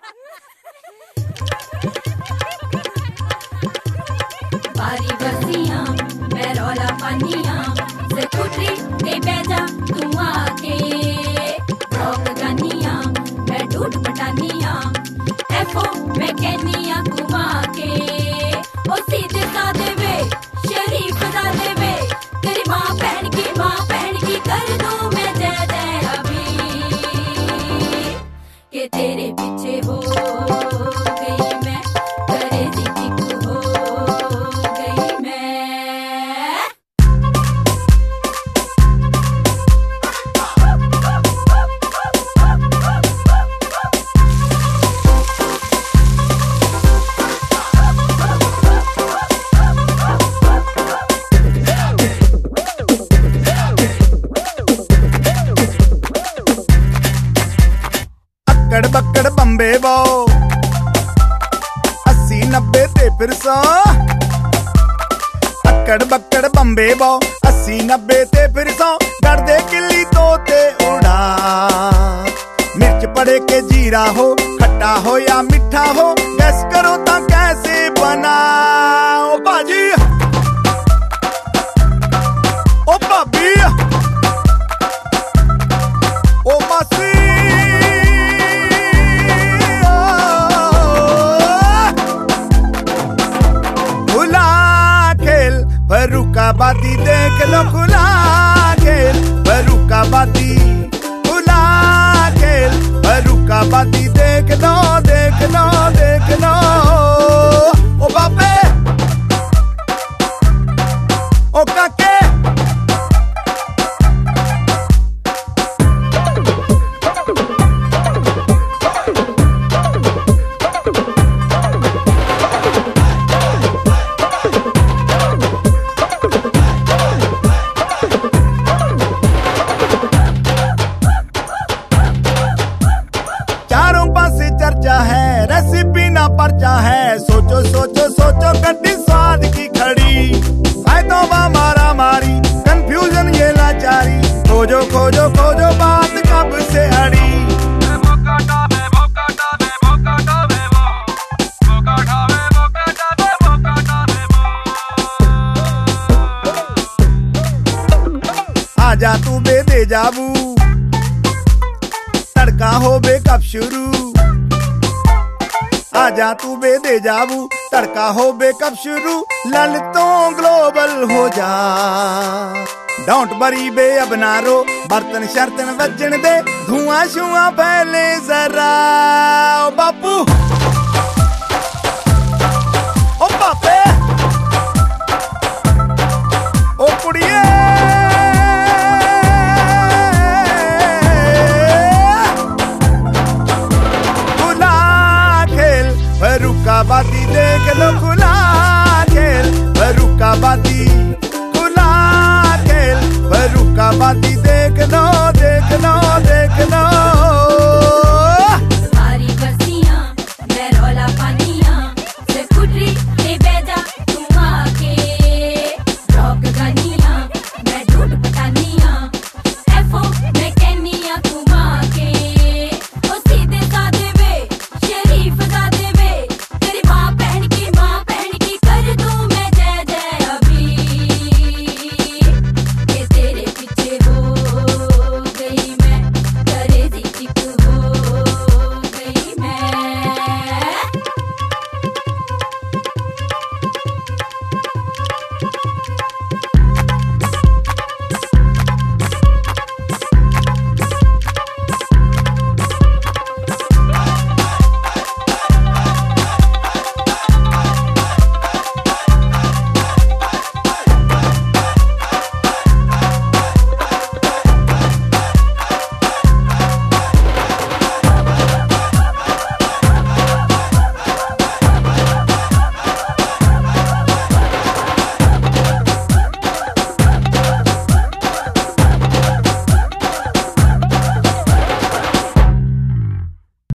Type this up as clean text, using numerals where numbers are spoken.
बारी बरसियां मैं रौला पानियां स्कूटरी ते बैजा तू आके रॉक गानियां मैं डूड पटानियां एफो मैं कहनियां घुमा के ओ सीधे साधे वे शरीफ साधे वे तेरी माँ बहन की कर दूं मैं जय जय अभी के तेरे पीछे हो गई मैं करे जिक्र हो गई मैं। अक्कड़ बक्कड़ बम्बे बो 80-90 ते फिर 100 अक्कड़ बक्कड़ बम्बे बो 80-90 ते फिर 100 डरदे किल्ली तोते उड़ा मिर्च पड़े के जीरा हो खट्टा हो या मीठा हो गैस करो ता कैसे बना ओ बाजी ओ भाभी ओ मासी फर्रुखाबादी देख लो खुला खेल फर्रुखाबादी खुला खेल फर्रुखाबादी देख लो देख लो देख लो ओ बाबे ओ काके चर्चा है रेसिपी ना पर्चा है सोचो सोचो सोचो गड्डी स्वाद की खड़ी फायदों मारा मारी कंफ्यूजन ये लाचारी खोजो खोजो खोजो बात कब से अड़ी आजा तू दे जाबू तड़का हो बे कब शुरू आजा तू दे जाबू तड़का हो बे कब शुरू ललतों ग्लोबल हो जा डोंट बरी बे अब नारो बर्तन शर्तन वजन दे धुआं शुआं फैले जरा ओ बापू